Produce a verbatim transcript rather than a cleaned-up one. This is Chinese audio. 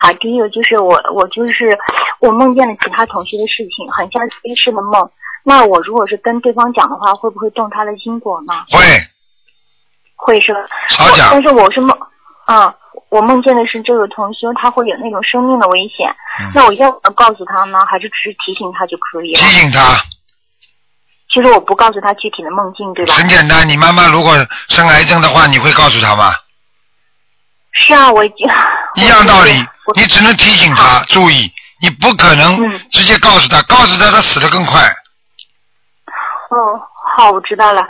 好，第一个就是我我就是我梦见了其他同学的事情，很像飞逝的梦。那我如果是跟对方讲的话，会不会动他的因果呢？ 会， 会是吧？ 少讲。 但是我是梦，嗯，我梦见的是这个同学他会有那种生命的危险，嗯、那我要告诉他呢，还是只是提醒他就可以了？ 提醒他。 其实我不告诉他具体的梦境，对吧？ 很简单，你妈妈如果生癌症的话，你会告诉他吗？ 是啊，我已经。 一样道理，你只能提醒他注意，你不可能直接告诉他，嗯、告诉他他死得更快。 哦，好，我知道了。